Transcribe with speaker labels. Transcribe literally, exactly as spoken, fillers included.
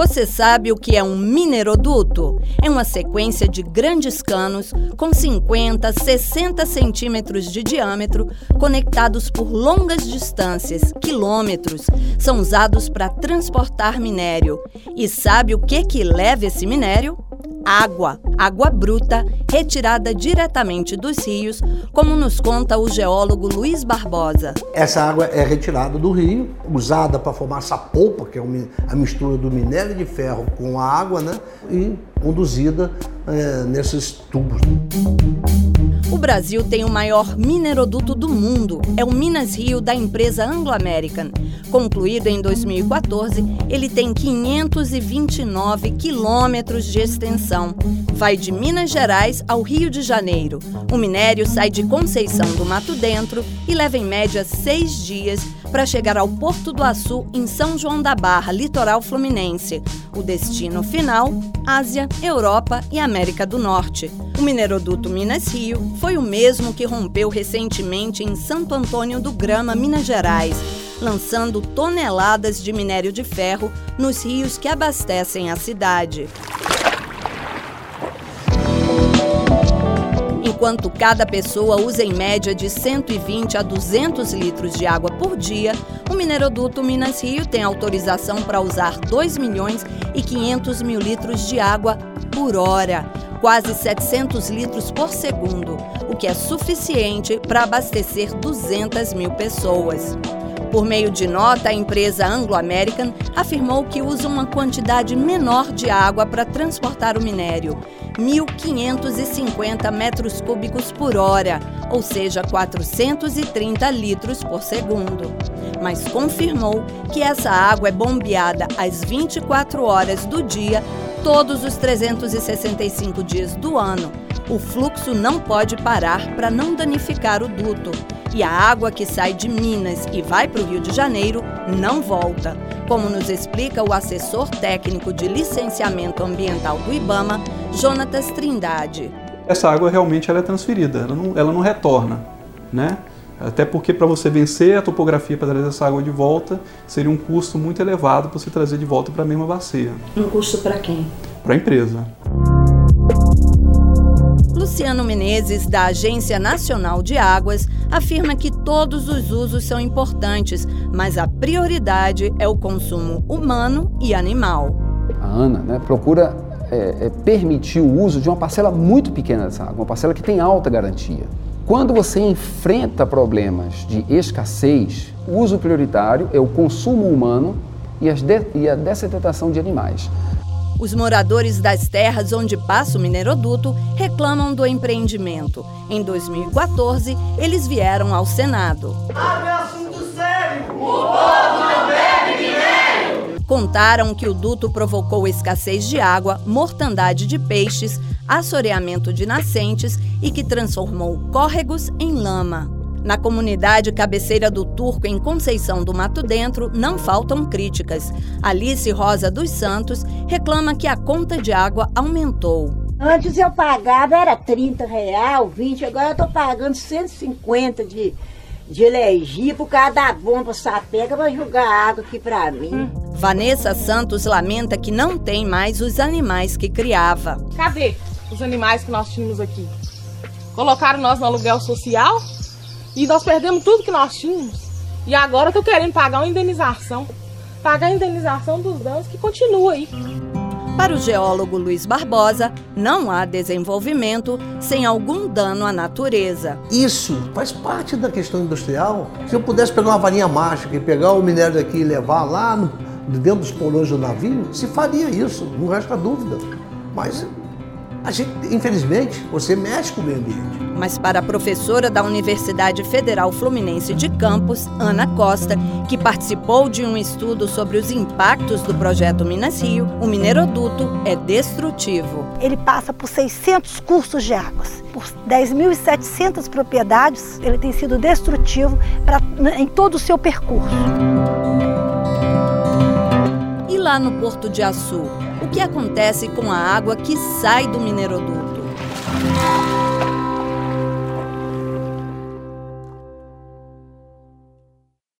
Speaker 1: Você sabe o que é um mineroduto? É uma sequência de grandes canos com cinquenta, sessenta centímetros de diâmetro, conectados por longas distâncias, quilômetros. São usados para transportar minério. E sabe o que que leva esse minério? Água, água bruta, retirada diretamente dos rios, como nos conta o geólogo Luiz Barbosa.
Speaker 2: Essa água é retirada do rio, usada para formar essa polpa, que é a mistura do minério de ferro com a água, né? E conduzida é, nesses tubos.
Speaker 1: O Brasil tem o maior mineroduto do mundo, é o Minas Rio da empresa Anglo American. Concluído em dois mil e quatorze, ele tem quinhentos e vinte e nove quilômetros de extensão. Vai de Minas Gerais ao Rio de Janeiro. O minério sai de Conceição do Mato Dentro e leva em média seis dias para chegar ao Porto do Açu, em São João da Barra, litoral fluminense. O destino final, Ásia, Europa e América do Norte. O mineroduto Minas Rio foi o mesmo que rompeu recentemente em Santo Antônio do Grama, Minas Gerais, lançando toneladas de minério de ferro nos rios que abastecem a cidade. Enquanto cada pessoa usa em média de cento e vinte a duzentos litros de água por dia, o mineroduto Minas Rio tem autorização para usar dois milhões e quinhentos mil litros de água por hora, quase setecentos litros por segundo, o que é suficiente para abastecer duzentas mil pessoas. Por meio de nota, a empresa Anglo American afirmou que usa uma quantidade menor de água para transportar o minério, mil quinhentos e cinquenta metros cúbicos por hora, ou seja, quatrocentos e trinta litros por segundo. Mas confirmou que essa água é bombeada às vinte e quatro horas do dia, todos os trezentos e sessenta e cinco dias do ano. O fluxo não pode parar para não danificar o duto. E a água que sai de Minas e vai para o Rio de Janeiro não volta, como nos explica o assessor técnico de licenciamento ambiental do IBAMA, Jonatas Trindade.
Speaker 3: Essa água realmente ela é transferida, ela não, ela não retorna, né? Até porque para você vencer a topografia para trazer essa água de volta, seria um custo muito elevado para você trazer de volta para a mesma bacia.
Speaker 1: Um custo para quem?
Speaker 3: Para a empresa.
Speaker 1: Luciano Menezes, da Agência Nacional de Águas, afirma que todos os usos são importantes, mas a prioridade é o consumo humano e animal.
Speaker 4: A ANA, né, procura é, é, permitir o uso de uma parcela muito pequena dessa água, uma parcela que tem alta garantia. Quando você enfrenta problemas de escassez, o uso prioritário é o consumo humano e, as de, e a dessedentação de animais.
Speaker 1: Os moradores das terras onde passa o mineroduto reclamam do empreendimento. Em dois mil e quatorze, eles vieram ao Senado.
Speaker 5: Abre assunto sério! O povo não bebe minério!
Speaker 1: Contaram que o duto provocou escassez de água, mortandade de peixes, assoreamento de nascentes e que transformou córregos em lama. Na comunidade cabeceira do Turco, em Conceição do Mato Dentro, não faltam críticas. Alice Rosa dos Santos reclama que a conta de água aumentou.
Speaker 6: Antes eu pagava, era trinta reais, vinte, agora eu estou pagando cento e cinquenta de, de energia por causa da bomba sapega para jogar água aqui para mim.
Speaker 1: Vanessa Santos lamenta que não tem mais os animais que criava.
Speaker 7: Cadê os animais que nós tínhamos aqui? Colocaram nós no aluguel social? E nós perdemos tudo que nós tínhamos. E agora eu tô querendo pagar uma indenização. Pagar a indenização dos danos que continua aí.
Speaker 1: Para o geólogo Luiz Barbosa, não há desenvolvimento sem algum dano à natureza.
Speaker 2: Isso faz parte da questão industrial. Se eu pudesse pegar uma varinha mágica e pegar o minério daqui e levar lá no, dentro dos porões do navio, se faria isso, não resta dúvida. Mas a gente, infelizmente, você mexe com o meio ambiente.
Speaker 1: Mas para a professora da Universidade Federal Fluminense de Campos, Ana Costa, que participou de um estudo sobre os impactos do projeto Minas Rio, o mineroduto é destrutivo.
Speaker 8: Ele passa por seiscentos cursos de águas, por dez mil e setecentas propriedades, ele tem sido destrutivo pra, em todo o seu percurso.
Speaker 1: E lá no Porto de Açu, o que acontece com a água que sai do mineroduto?